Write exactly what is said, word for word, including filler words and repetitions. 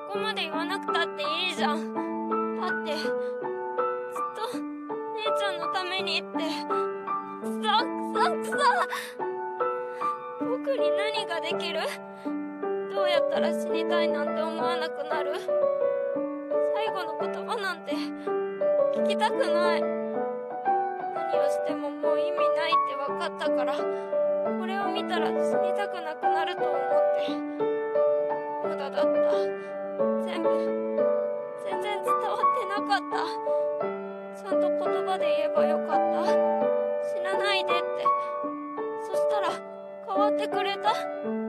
こまで言わなくたっていいじゃん。だってずっと姉ちゃんのためにって。くさくさくさ。僕に何ができる？どうやったら死にたいなんて思わなくなる？最後の言葉なんて聞きたくない。何をしてももう意味ないって分かったから、これを見たら死にたくなくなると思って。無駄だった。全部全然伝わってなかった。ちゃんと言葉で言えばよかった。死なないでって。そしたら変わってくれた。